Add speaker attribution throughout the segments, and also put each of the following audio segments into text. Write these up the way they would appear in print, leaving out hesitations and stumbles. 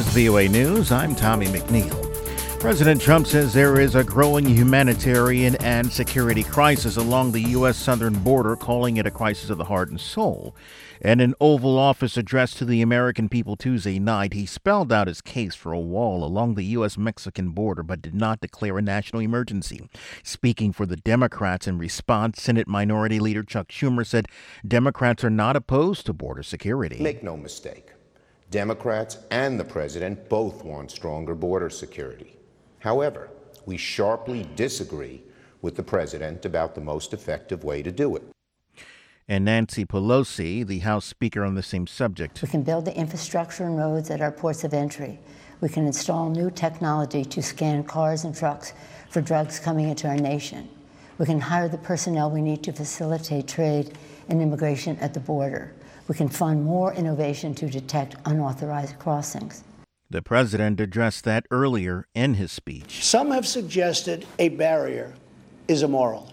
Speaker 1: VOA News, I'm Tommy McNeil. President Trump says there is a growing humanitarian and security crisis along the U.S. southern border, calling it a crisis of the heart and soul. In an Oval Office address to the American people Tuesday night, he spelled out his case for a wall along the U.S.-Mexican border, but did not declare a national emergency. Speaking for the Democrats in response, Senate Minority Leader Chuck Schumer said Democrats are not opposed to border security.
Speaker 2: Make no mistake, Democrats and the president both want stronger border security. However, we sharply disagree with the president about the most effective way to do it.
Speaker 1: And Nancy Pelosi, the House Speaker, on the same subject.
Speaker 3: We can build the infrastructure and roads at our ports of entry. We can install new technology to scan cars and trucks for drugs coming into our nation. We can hire the personnel we need to facilitate trade and immigration at the border. We can fund more innovation to detect unauthorized crossings.
Speaker 1: The president addressed that earlier in his speech.
Speaker 4: Some have suggested a barrier is immoral.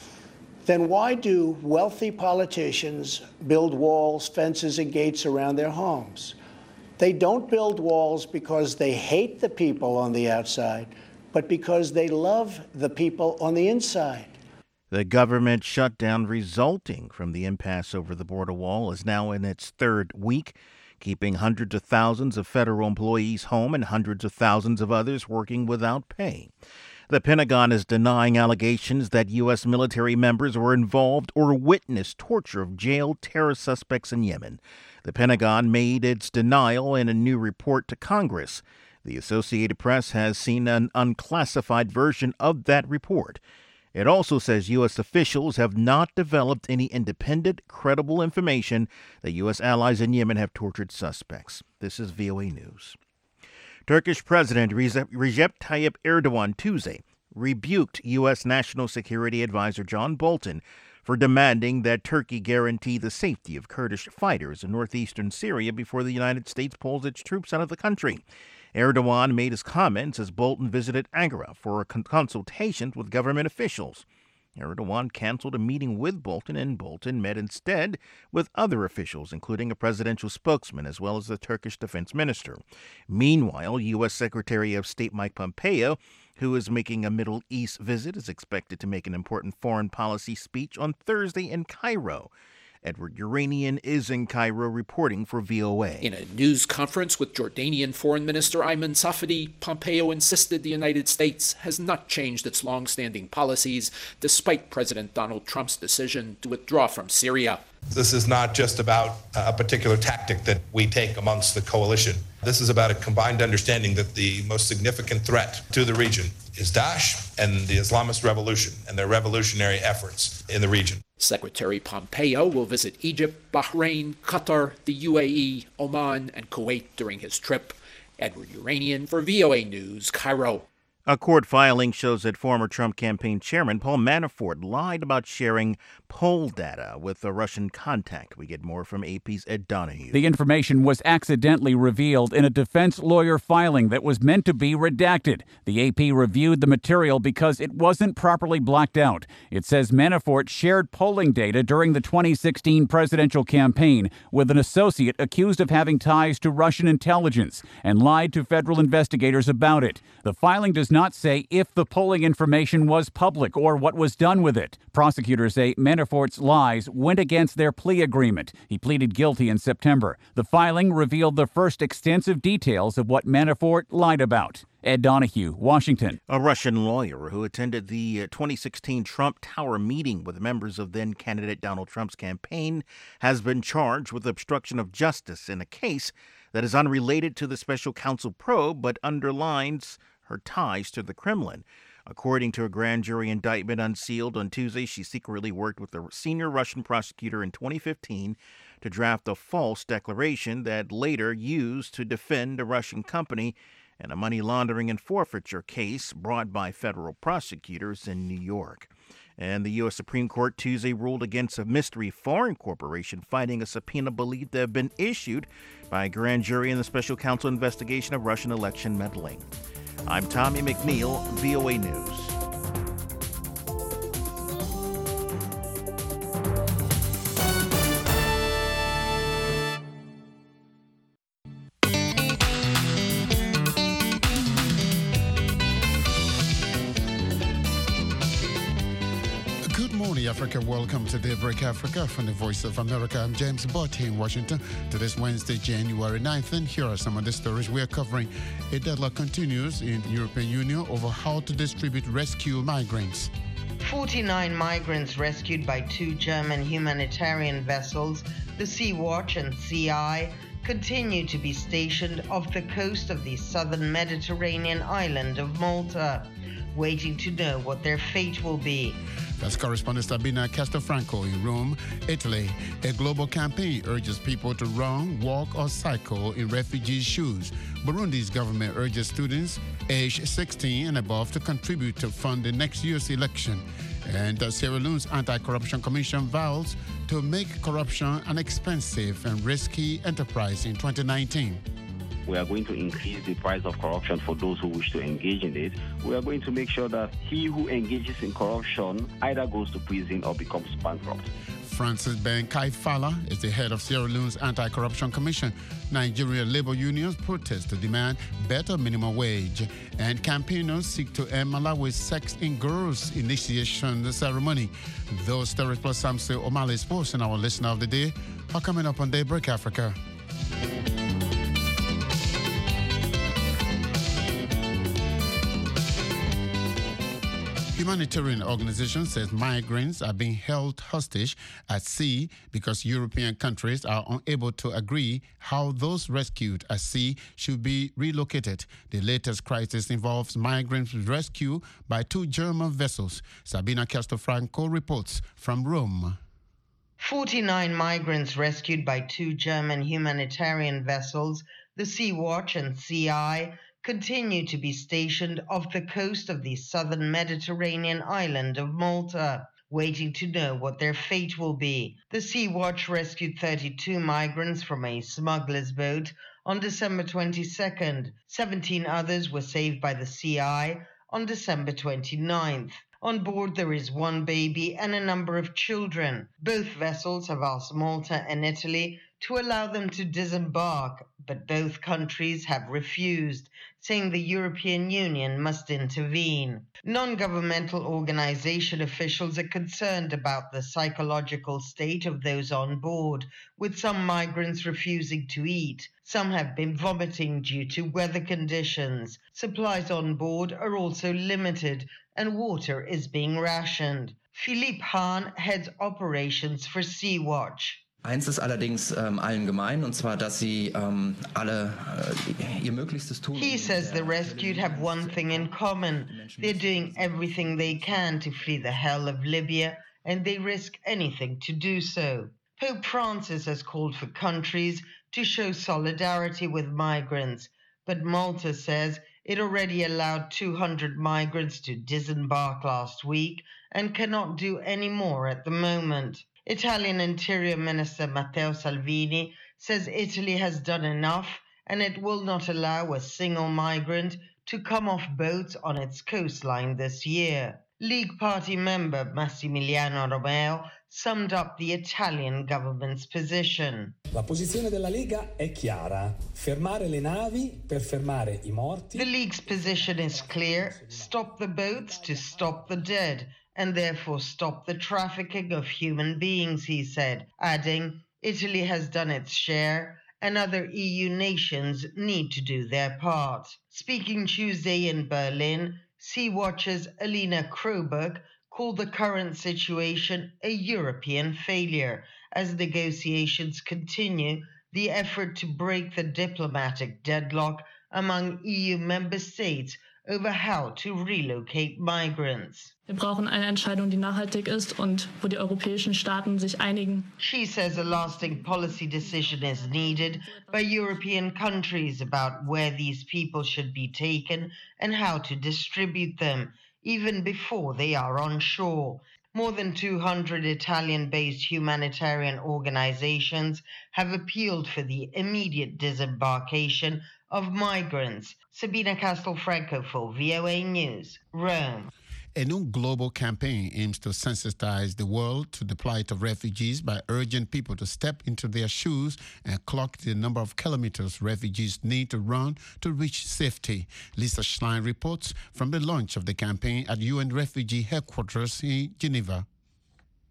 Speaker 4: Then why do wealthy politicians build walls, fences, and gates around their homes? They don't build walls because they hate the people on the outside, but because they love the people on the inside.
Speaker 1: The government shutdown resulting from the impasse over the border wall is now in its third week, keeping hundreds of thousands of federal employees home and hundreds of thousands of others working without pay. The Pentagon is denying allegations that U.S. military members were involved or witnessed torture of jailed terror suspects in Yemen. The Pentagon made its denial in a new report to Congress. The Associated Press has seen an unclassified version of that report. It also says U.S. officials have not developed any independent, credible information that U.S. allies in Yemen have tortured suspects. This is VOA News. Turkish President Recep Tayyip Erdogan Tuesday rebuked U.S. National Security Advisor John Bolton for demanding that Turkey guarantee the safety of Kurdish fighters in northeastern Syria before the United States pulls its troops out of the country. Erdogan made his comments as Bolton visited Ankara for a consultation with government officials. Erdogan canceled a meeting with Bolton, and Bolton met instead with other officials, including a presidential spokesman, as well as the Turkish defense minister. Meanwhile, U.S. Secretary of State Mike Pompeo, who is making a Middle East visit, is expected to make an important foreign policy speech on Thursday in Cairo. Edward Uranian is in Cairo reporting for VOA.
Speaker 5: In a news conference with Jordanian Foreign Minister Ayman Safadi, Pompeo insisted the United States has not changed its long-standing policies despite President Donald Trump's decision to withdraw from Syria.
Speaker 6: This is not just about a particular tactic that we take amongst the coalition. This is about a combined understanding that the most significant threat to the region is Daesh and the Islamist revolution and their revolutionary efforts in the region.
Speaker 5: Secretary Pompeo will visit Egypt, Bahrain, Qatar, the UAE, Oman, and Kuwait during his trip. Edward Uranian for VOA News, Cairo.
Speaker 1: A court filing shows that former Trump campaign chairman Paul Manafort lied about sharing poll data with a Russian contact. We get more from AP's Ed Donahue.
Speaker 7: The information was accidentally revealed in a defense lawyer filing that was meant to be redacted. The AP reviewed the material because it wasn't properly blacked out. It says Manafort shared polling data during the 2016 presidential campaign with an associate accused of having ties to Russian intelligence and lied to federal investigators about it. The filing does not say if the polling information was public or what was done with it. Prosecutors say Manafort's lies went against their plea agreement. He pleaded guilty in September. The filing revealed the first extensive details of what Manafort lied about. Ed Donahue, Washington.
Speaker 1: A Russian lawyer who attended the 2016 Trump Tower meeting with members of then-candidate Donald Trump's campaign has been charged with obstruction of justice in a case that is unrelated to the special counsel probe but underlines her ties to the Kremlin. According to a grand jury indictment unsealed on Tuesday, she secretly worked with a senior Russian prosecutor in 2015 to draft a false declaration that later used to defend a Russian company in a money laundering and forfeiture case brought by federal prosecutors in New York. And the U.S. Supreme Court Tuesday ruled against a mystery foreign corporation fighting a subpoena believed to have been issued by a grand jury in the special counsel investigation of Russian election meddling. I'm Tommy McNeil, VOA News.
Speaker 8: Africa. Welcome to Daybreak Africa from the Voice of America. I'm James Butt in Washington. Today's Wednesday, January 9th, and here are some of the stories we are covering. A deadlock continues in the European Union over how to distribute rescue migrants.
Speaker 9: 49 migrants rescued by 2 German humanitarian vessels, the Sea-Watch and Sea-Eye, continue to be stationed off the coast of the southern Mediterranean island of Malta, waiting to know what their fate will be.
Speaker 8: That's correspondent Sabina Castelfranco in Rome, Italy. A global campaign urges people to run, walk, or cycle in refugee shoes. Burundi's government urges students aged 16 and above to contribute to fund the next year's election. And Sierra Leone's Anti-Corruption Commission vows to make corruption an expensive and risky enterprise in 2019.
Speaker 10: We are going to increase the price of corruption for those who wish to engage in it. We are going to make sure that he who engages in corruption either goes to prison or becomes bankrupt.
Speaker 8: Francis Ben Kaifala is the head of Sierra Leone's Anti-Corruption Commission. Nigerian labor unions protest to demand better minimum wage, and campaigners seek to end Malawi's sex in girls initiation ceremony. Those stories plus Samson O'Malley Sports and our listener of the day are coming up on Daybreak Africa. Humanitarian organization says migrants are being held hostage at sea because European countries are unable to agree how those rescued at sea should be relocated. The latest crisis involves migrants rescued by 2 German vessels. Sabina Castelfranco reports from Rome.
Speaker 9: 49 migrants rescued by 2 German humanitarian vessels, the Sea-Watch and Sea-Eye, continue to be stationed off the coast of the southern Mediterranean island of Malta, waiting to know what their fate will be. The Sea-Watch rescued 32 migrants from a smuggler's boat on December 22nd. 17 others were saved by the Sea-Eye on December 29th. On board there is 1 baby and a number of children. Both vessels have asked Malta and Italy to allow them to disembark, but both countries have refused, saying the European Union must intervene. Non-governmental organization officials are concerned about the psychological state of those on board, with some migrants refusing to eat. Some have been vomiting due to weather conditions. Supplies on board are also limited, and water is being rationed. Philippe Hahn heads operations for Sea-Watch.
Speaker 11: Eins ist allerdings allen gemein, und zwar, dass sie alle ihr Möglichstes tun.
Speaker 9: He says the rescued have one thing in common. They're doing everything they can to flee the hell of Libya, and they risk anything to do so. Pope Francis has called for countries to show solidarity with migrants, but Malta says it already allowed 200 migrants to disembark last week and cannot do any more at the moment. Italian Interior Minister Matteo Salvini says Italy has done enough and it will not allow a single migrant to come off boats on its coastline this year. League Party member Massimiliano Romeo summed up the Italian government's position.
Speaker 12: La posizione della Lega è chiara: fermare le navi per fermare I morti.
Speaker 9: The League's position is clear: stop the boats to stop the dead, and therefore stop the trafficking of human beings, he said, adding, Italy has done its share and other EU nations need to do their part. Speaking Tuesday in Berlin, Sea-Watch's Alina Kroberg called the current situation a European failure as negotiations continue the effort to break the diplomatic deadlock among EU member states over how to relocate migrants.
Speaker 13: Wir brauchen eine Entscheidung, die nachhaltig ist und wo die europäischen Staaten sich einigen.
Speaker 9: She says a lasting policy decision is needed by European countries about where these people should be taken and how to distribute them, even before they are on shore. More than 200 Italian-based humanitarian organizations have appealed for the immediate disembarkation of migrants. Sabina Castelfranco for VOA News, Rome.
Speaker 8: A new global campaign aims to sensitize the world to the plight of refugees by urging people to step into their shoes and clock the number of kilometers refugees need to run to reach safety. Lisa Schlein reports from the launch of the campaign at UN Refugee Headquarters in Geneva.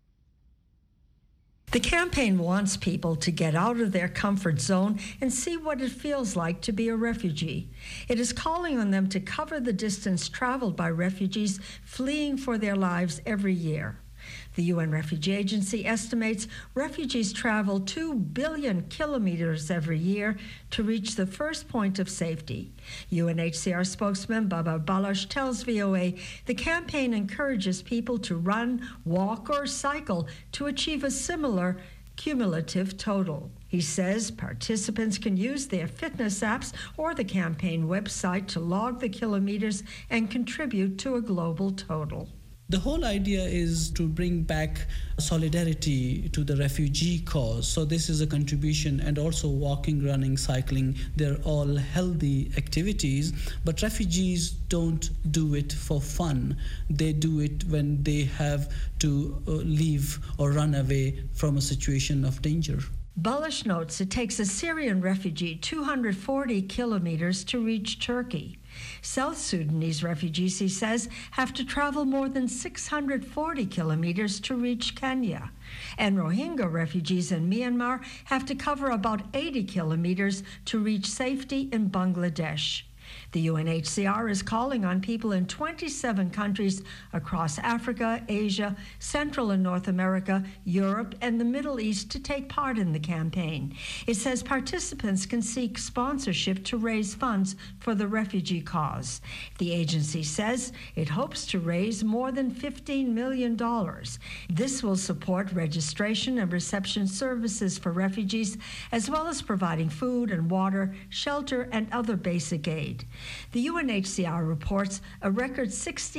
Speaker 14: The campaign wants people to get out of their comfort zone and see what it feels like to be a refugee. It is calling on them to cover the distance traveled by refugees fleeing for their lives every year. The UN Refugee Agency estimates refugees travel 2 billion kilometers every year to reach the first point of safety. UNHCR spokesman Babar Baloch tells VOA the campaign encourages people to run, walk, or cycle to achieve a similar cumulative total. He says participants can use their fitness apps or the campaign website to log the kilometers and contribute to a global total.
Speaker 15: The whole idea is to bring back solidarity to the refugee cause. So this is a contribution, and also walking, running, cycling, they're all healthy activities, but refugees don't do it for fun. They do it when they have to leave or run away from a situation of danger.
Speaker 14: Baloch notes it takes a Syrian refugee 240 kilometers to reach Turkey. South Sudanese refugees, he says, have to travel more than 640 kilometers to reach Kenya. And Rohingya refugees in Myanmar have to cover about 80 kilometers to reach safety in Bangladesh. The UNHCR is calling on people in 27 countries across Africa, Asia, Central and North America, Europe, and the Middle East to take part in the campaign. It says participants can seek sponsorship to raise funds for the refugee cause. The agency says it hopes to raise more than $15 million. This will support registration and reception services for refugees, as well as providing food and water, shelter, and other basic aid. The UNHCR reports a record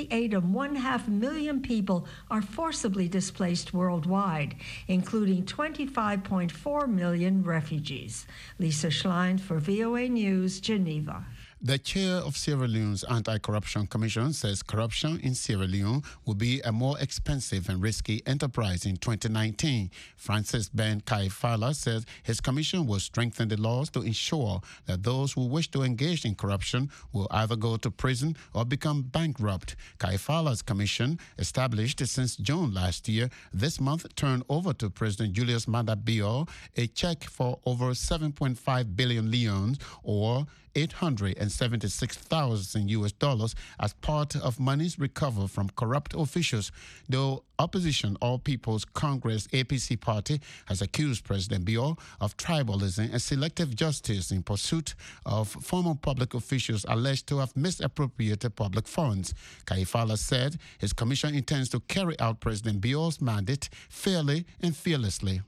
Speaker 14: 68.5 million people are forcibly displaced worldwide, including 25.4 million refugees. Lisa Schlein for VOA News, Geneva.
Speaker 8: The chair of Sierra Leone's Anti-Corruption Commission says corruption in Sierra Leone will be a more expensive and risky enterprise in 2019. Francis Ben Kaifala says his commission will strengthen the laws to ensure that those who wish to engage in corruption will either go to prison or become bankrupt. Kaifala's commission, established since June last year, this month turned over to President Julius Maada Bio a check for over 7.5 billion leones, or $876,000 as part of monies recovered from corrupt officials. The opposition All People's Congress APC party has accused President Bio of tribalism and selective justice in pursuit of former public officials alleged to have misappropriated public funds. Kaifala said his commission intends to carry out President Bio's mandate fairly and fearlessly.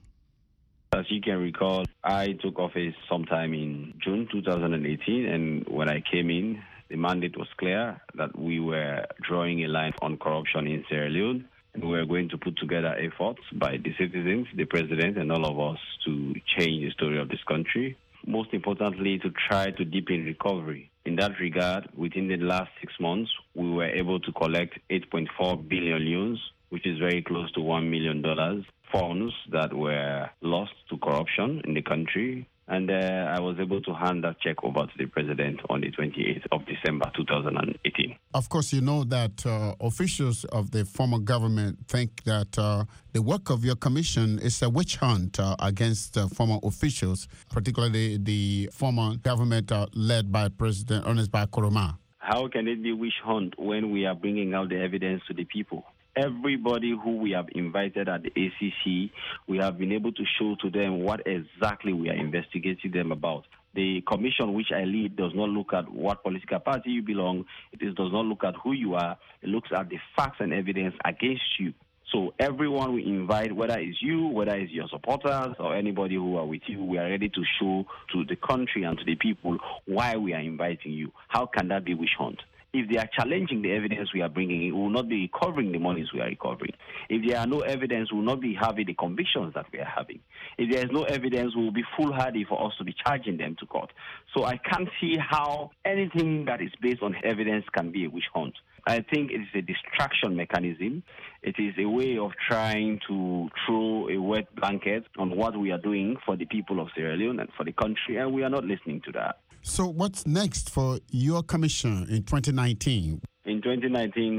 Speaker 10: As you can recall, I took office sometime in June 2018, and when I came in, the mandate was clear that we were drawing a line on corruption in Sierra Leone, and we were going to put together efforts by the citizens, the president, and all of us to change the story of this country. Most importantly, to try to deepen recovery. In that regard, within the last 6 months, we were able to collect 8.4 billion leones, which is very close to $1 million. Funds that were lost to corruption in the country, and I was able to hand that check over to the president on the 28th of December 2018.
Speaker 8: Of course, you know that officials of the former government think that the work of your commission is a witch hunt against former officials, particularly the former government led by President Ernest Bai Koroma.
Speaker 10: How can it be witch hunt when we are bringing out the evidence to the people? Everybody who we have invited at the ACC, we have been able to show to them what exactly we are investigating them about. The commission which I lead does not look at what political party you belong. It does not look at who you are. It looks at the facts and evidence against you. So everyone we invite, whether it's you, whether it's your supporters, or anybody who are with you, we are ready to show to the country and to the people why we are inviting you. How can that be witch hunt? If they are challenging the evidence we are bringing, we will not be recovering the monies we are recovering. If there are no evidence, we will not be having the convictions that we are having. If there is no evidence, we will be foolhardy for us to be charging them to court. So I can't see how anything that is based on evidence can be a witch hunt. I think it is a distraction mechanism. It is a way of trying to throw a wet blanket on what we are doing for the people of Sierra Leone and for the country, and we are not listening to that.
Speaker 8: So what's next for your commission in 2019?
Speaker 10: In 2019,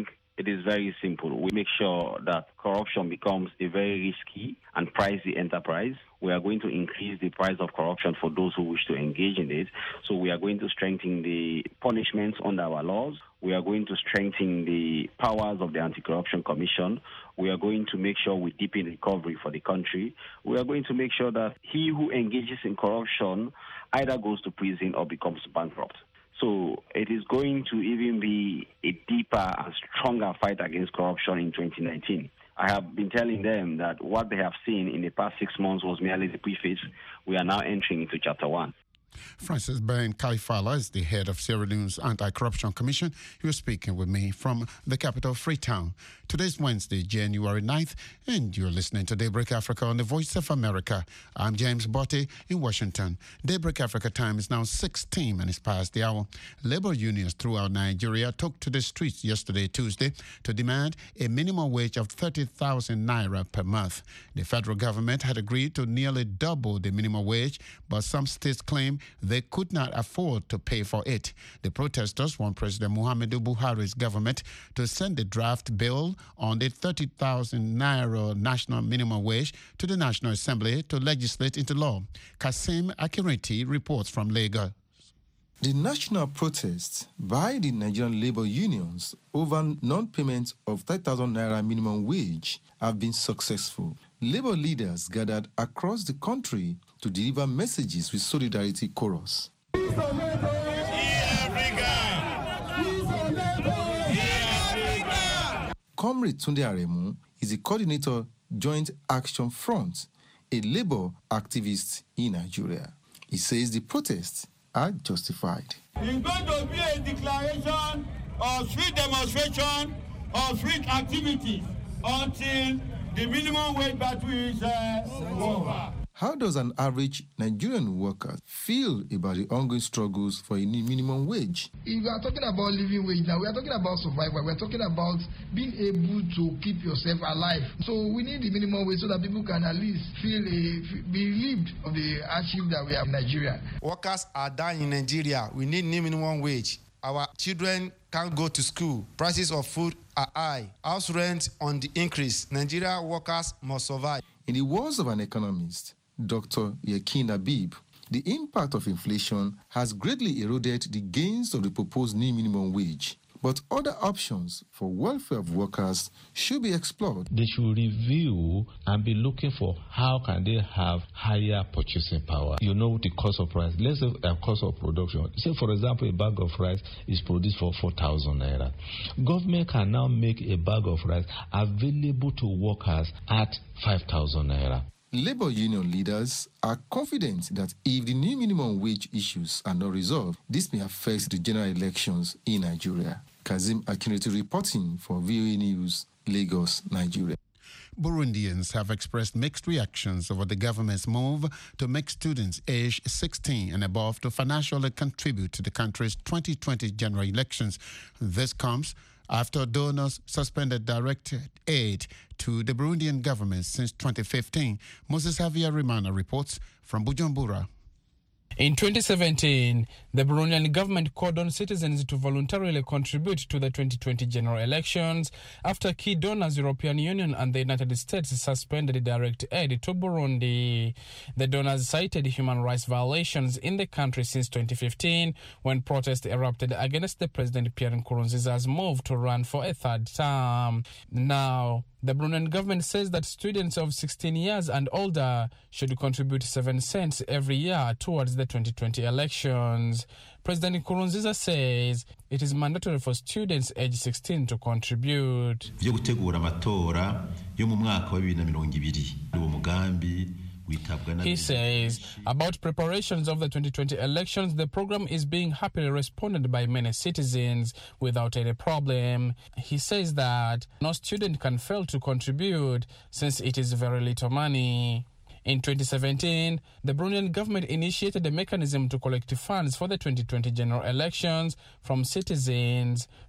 Speaker 10: It is very simple. We make sure that corruption becomes a very risky and pricey enterprise. We are going to increase the price of corruption for those who wish to engage in it. So we are going to strengthen the punishments under our laws. We are going to strengthen the powers of the Anti-Corruption Commission. We are going to make sure we deepen recovery for the country. We are going to make sure that he who engages in corruption either goes to prison or becomes bankrupt. So it is going to even be a deeper and stronger fight against corruption in 2019. I have been telling them that what they have seen in the past 6 months was merely the preface. We are now entering into Chapter 1.
Speaker 8: Francis Ben Kaifala is the head of Sierra Leone's Anti-Corruption Commission. He was speaking with me from the capital, Freetown. Today's Wednesday, January 9th, and you're listening to Daybreak Africa on the Voice of America. I'm James Botte in Washington. Daybreak Africa time is now 16 minutes past the hour. Labor unions throughout Nigeria took to the streets yesterday, Tuesday, to demand a minimum wage of 30,000 naira per month. The federal government had agreed to nearly double the minimum wage, but some states claim they could not afford to pay for it. The protesters want President Muhammadu Buhari's government to send the draft bill on the 30,000 naira national minimum wage to the National Assembly to legislate into law. Kasim Akiriti reports from Lagos.
Speaker 16: The national protests by the Nigerian labor unions over non-payment of 30,000 naira minimum wage have been successful. Labor leaders gathered across the country to deliver messages with solidarity chorus. Comrade Tunde Aremu is the coordinator Joint Action Front, a labor activist in Nigeria. He says the protests are justified.
Speaker 17: It's going to be a declaration of street demonstration, of street activities until the minimum wage battle is over.
Speaker 16: How does an average Nigerian worker feel about the ongoing struggles for a new minimum wage?
Speaker 18: If we are talking about living wage now, we are talking about survival. We are talking about being able to keep yourself alive. So we need the minimum wage so that people can at least be relieved of the hardship that we have in Nigeria.
Speaker 19: Workers are dying in Nigeria. We need new minimum wage. Our children can't go to school. Prices of food are high. House rent on the increase. Nigeria workers must survive.
Speaker 16: In the words of an economist, Dr. Yekin Habib, the impact of inflation has greatly eroded the gains of the proposed new minimum wage. But other options for welfare of workers should be explored.
Speaker 20: They should review and be looking for how can they have higher purchasing power. You know the cost of price. Let's say cost of production. Say, for example, a bag of rice is produced for 4,000 naira. Government can now make a bag of rice available to workers at 5,000 naira.
Speaker 16: Labor union leaders are confident that if the new minimum wage issues are not resolved, this may affect the general elections in Nigeria. Kazim Akinriti reporting for VOA News, Lagos, Nigeria.
Speaker 8: Burundians have expressed mixed reactions over the government's move to make students aged 16 and above to financially contribute to the country's 2020 general elections. This comes after donors suspended direct aid to the Burundian government since 2015. Moses Javier Rimana reports from Bujumbura.
Speaker 21: In 2017, the Burundian government called on citizens to voluntarily contribute to the 2020 general elections after key donors, European Union and the United States, suspended direct aid to Burundi. The donors cited human rights violations in the country since 2015, when protests erupted against the President Pierre Nkurunziza's move to run for a third term. Now, the Burundian government says that students of 16 years and older should contribute 7 cents every year towards the 2020 elections. President Nkurunziza says it is mandatory for students aged 16 to contribute. He says about preparations of the 2020 elections, the program is being happily responded by many citizens without any problem. He says that no student can fail to contribute since it is very little money. In 2017, the Burundian government initiated a mechanism to collect funds for the 2020 general elections from citizens.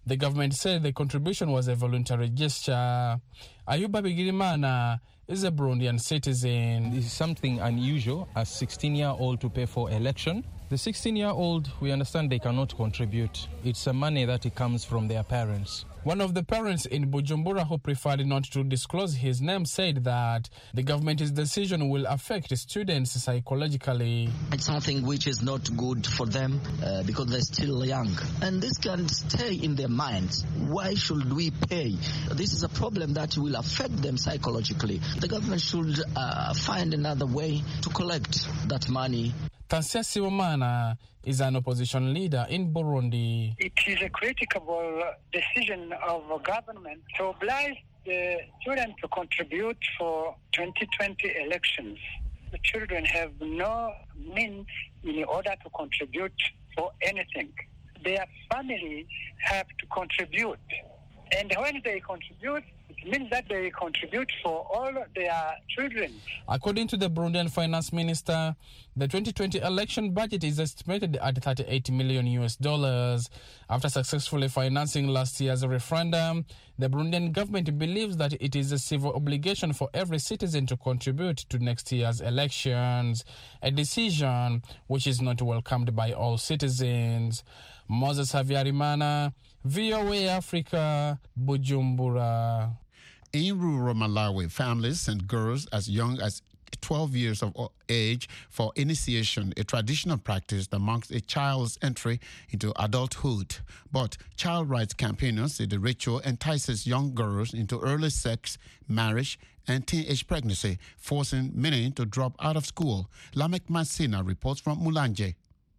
Speaker 21: The government said the contribution was a voluntary gesture. Ayuba Bigirimana is a Burundian citizen.
Speaker 2: This is something unusual, a 16-year-old to pay for election. The 16-year-old, we understand they cannot contribute. It's a money that comes from their parents.
Speaker 21: One of the parents in Bujumbura who preferred not to disclose his name said that the government's decision will affect students psychologically.
Speaker 22: It's something which is not good for them because they're still young. And this can stay in their minds. Why should we pay? This is a problem that will affect them psychologically. The government should find another way to collect that money.
Speaker 21: Tansia Sibomana is an opposition leader in Burundi.
Speaker 23: It is a critical decision of the government to oblige the children to contribute for 2020 elections. The children have no means in order to contribute for anything. Their family have to contribute. And when they contribute, it means that they contribute for all their children.
Speaker 21: According to the Burundian finance minister, the 2020 election budget is estimated at $38 million. After successfully financing last year's referendum, the Burundian government believes that it is a civil obligation for every citizen to contribute to next year's elections, a decision which is not welcomed by all citizens. Moses Havyarimana, VOA Africa, Bujumbura.
Speaker 8: In rural Malawi, families send girls as young as 12 years of age for initiation, a traditional practice that marks a child's entry into adulthood. But child rights campaigners say the ritual entices young girls into early sex, marriage, and teenage pregnancy, forcing many to drop out of school. Lamek Masina reports from Mulanje.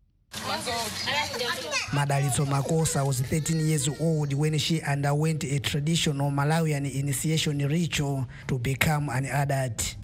Speaker 24: Madalitso Makosa was 13 years old when she underwent a traditional Malawian initiation ritual to become an adult.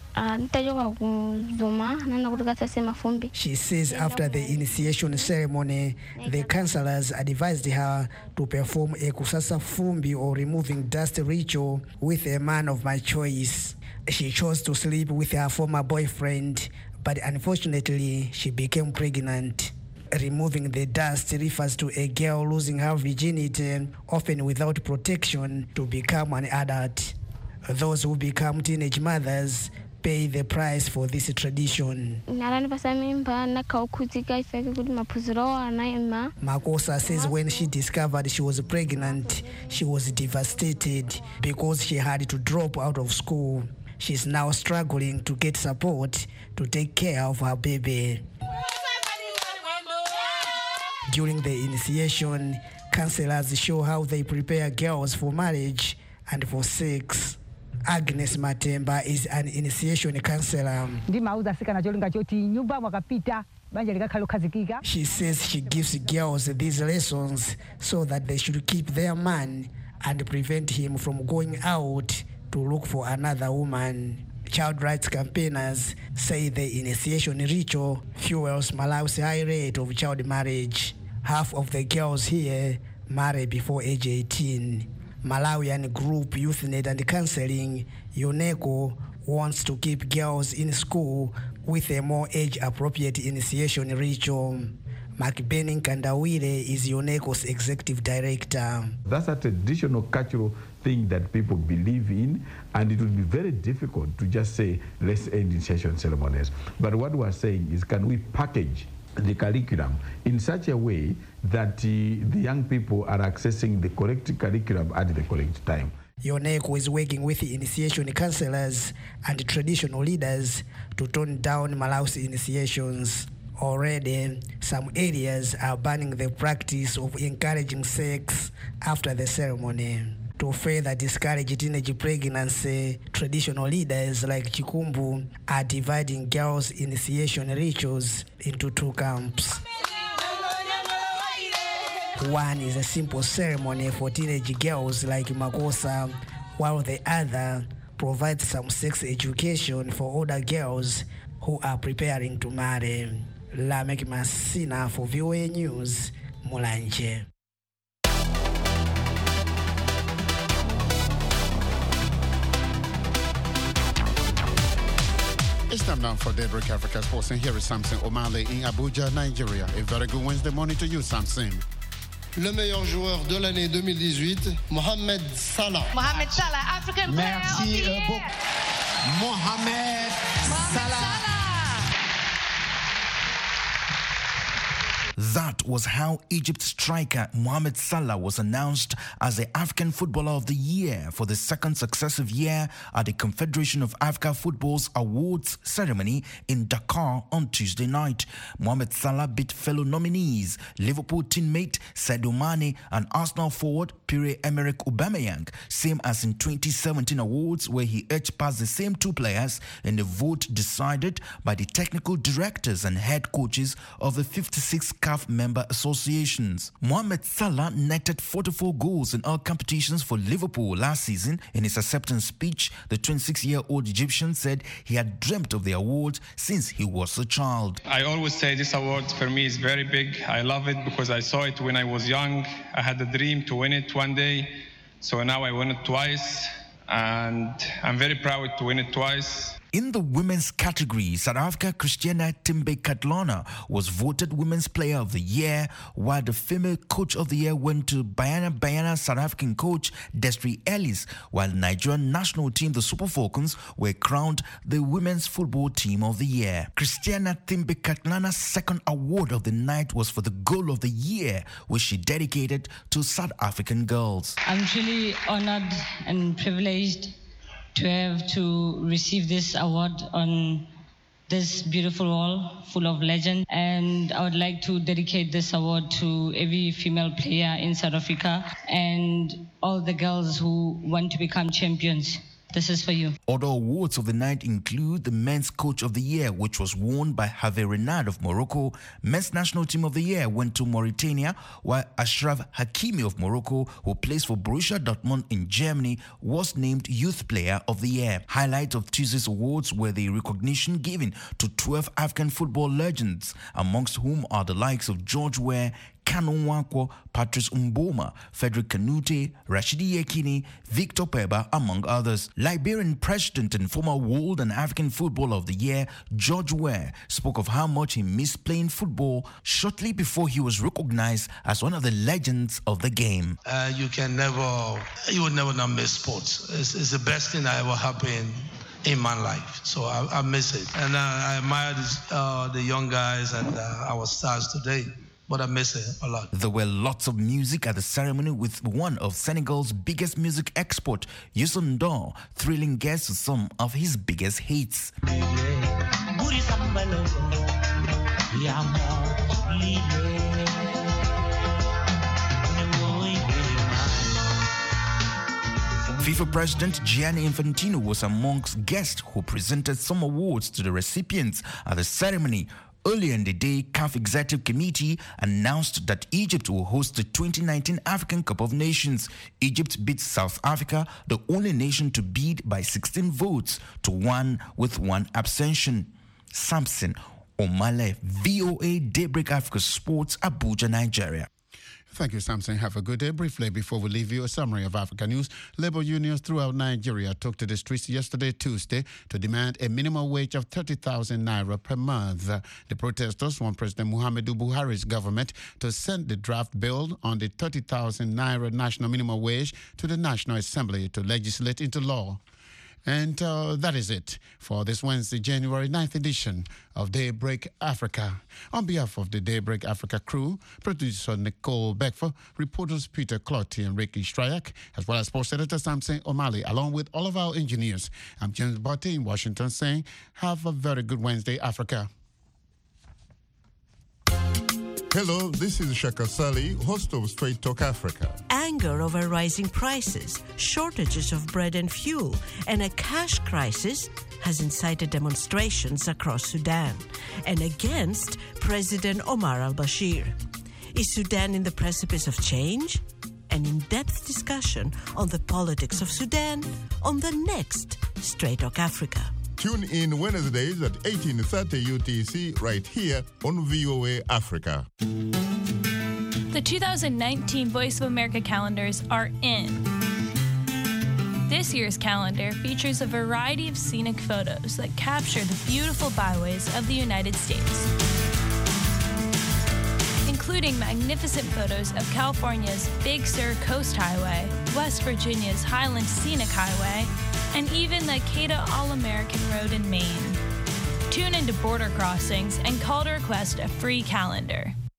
Speaker 24: She says after the initiation ceremony, the counselors advised her to perform a kusasa fumbi or removing dust ritual with a man of my choice. She chose to sleep with her former boyfriend, but unfortunately she became pregnant. Removing the dust refers to a girl losing her virginity, often without protection, to become an adult. Those who become teenage mothers pay the price for this tradition. Makosa says when she discovered she was pregnant, she was devastated because she had to drop out of school. She's now struggling to get support to take care of her baby. During the initiation, counselors show how they prepare girls for marriage and for sex. Agnes Matemba is an initiation counselor. She says she gives girls these lessons so that they should keep their man and prevent him from going out to look for another woman. Child rights campaigners say the initiation ritual fuels Malawi's high rate of child marriage. Half of the girls here marry before age 18. Malawian group YouthNet and Counseling, UNECO, wants to keep girls in school with a more age-appropriate initiation ritual. Makbening Kandawire is UNECO's executive director.
Speaker 25: That's a traditional cultural thing that people believe in, and it would be very difficult to just say, let's end initiation ceremonies. But what we're saying is, can we package the curriculum in such a way that the young people are accessing the correct curriculum at the correct time?
Speaker 24: UNECO is working with the initiation counselors and traditional leaders to tone down Malawi's initiations. Already, some areas are banning the practice of encouraging sex after the ceremony. To further discourage teenage pregnancy, traditional leaders like Chikumbu are dividing girls' initiation rituals into two camps. One is a simple ceremony for teenage girls like Makosa, while the other provides some sex education for older girls who are preparing to marry. Lamek Masina for VOA News, Mulanje.
Speaker 8: It's time now for Daybreak Africa Sports, and here is Samson O'Malley in Abuja, Nigeria. A very good Wednesday morning to you, Samson.
Speaker 3: le meilleur joueur de l'année 2018, Mohamed Salah.
Speaker 4: Mohamed Salah, African player of the year.
Speaker 5: Mohamed Salah.
Speaker 6: That was how Egypt striker Mohamed Salah was announced as the African Footballer of the Year for the second successive year at the Confederation of Africa Football's awards ceremony in Dakar on Tuesday night. Mohamed Salah beat fellow nominees Liverpool teammate Sadio Mane and Arsenal forward Pierre-Emerick Aubameyang, same as in 2017 awards where he edged past the same two players in the vote decided by the technical directors and head coaches of the 56 CAF member associations. Mohamed Salah netted 44 goals in all competitions for Liverpool last season. In his acceptance speech, the 26-year-old Egyptian said he had dreamt of the award since he was a child.
Speaker 7: I always say this award for me is very big. I love it because I saw it when I was young. I had a dream to win it one day. So now I won it twice, and I'm very proud to win it twice.
Speaker 6: In the women's category, South Africa Christiana Timbe-Katlana was voted Women's Player of the Year, while the Female Coach of the Year went to Banyana South African coach Desiree Ellis, while the Nigerian national team, the Super Falcons, were crowned the Women's Football Team of the Year. Christiana Timbe-Katlana's second award of the night was for the Goal of the Year, which she dedicated to South African girls.
Speaker 26: I'm truly honored and privileged to have to receive this award on this beautiful wall full of legends, and I would like to dedicate this award to every female player in South Africa and all the girls who want to become champions. This is for you.
Speaker 6: Other awards of the night include the Men's Coach of the Year, which was won by Hervé Renard of Morocco. Men's National Team of the Year went to Mauritania, while Ashraf Hakimi of Morocco, who plays for Borussia Dortmund in Germany, was named Youth Player of the Year. Highlights of Tuesday's awards were the recognition given to 12 African football legends, amongst whom are the likes of George Weah, Kanu Nwankwo, Patrice Mboma, Frederick Kanute, Rashidi Yekini, Victor Peba, among others. Liberian President and former World and African Footballer of the Year, George Weah, spoke of how much he missed playing football shortly before he was recognized as one of the legends of the game.
Speaker 5: You will never not miss sports. It's the best thing that ever happened in my life, so I miss it. And I admire the young guys and our stars today. But I miss it a lot.
Speaker 6: There were lots of music at the ceremony, with one of Senegal's biggest music export, Youssou N'Dour, thrilling guests with some of his biggest hits. FIFA President Gianni Infantino was amongst guests who presented some awards to the recipients at the ceremony. Earlier in the day, CAF Executive Committee announced that Egypt will host the 2019 African Cup of Nations. Egypt beat South Africa, the only nation to beat, by 16 votes to 1 with 1 abstention. Samson Omale, VOA Daybreak Africa Sports, Abuja, Nigeria.
Speaker 8: Thank you, Samson. Have a good day. Briefly, before we leave you, a summary of Africa news. Labor unions throughout Nigeria took to the streets yesterday, Tuesday, to demand a minimum wage of 30,000 naira per month. The protesters want President Muhammadu Buhari's government to send the draft bill on the 30,000 naira national minimum wage to the National Assembly to legislate into law. And that is it for this Wednesday, January 9th edition of Daybreak Africa. On behalf of the Daybreak Africa crew, producer Nicole Beckford, reporters Peter Clotty and Ricky Stryak, as well as sports editor Samson O'Malley, along with all of our engineers, I'm James Barty in Washington saying, have a very good Wednesday, Africa.
Speaker 27: Hello, this is Shaka Sali, host of Straight Talk Africa.
Speaker 28: Anger over rising prices, shortages of bread and fuel, and a cash crisis has incited demonstrations across Sudan and against President Omar al-Bashir. Is Sudan in the precipice of change? An in-depth discussion on the politics of Sudan on the next Straight Talk Africa.
Speaker 27: Tune in Wednesdays at 18:30 UTC right here on VOA Africa.
Speaker 29: The 2019 Voice of America calendars are in. This year's calendar features a variety of scenic photos that capture the beautiful byways of the United States, including magnificent photos of California's Big Sur Coast Highway, West Virginia's Highland Scenic Highway, and even the Cada All-American Road in Maine. Tune into Border Crossings and call to request a free calendar.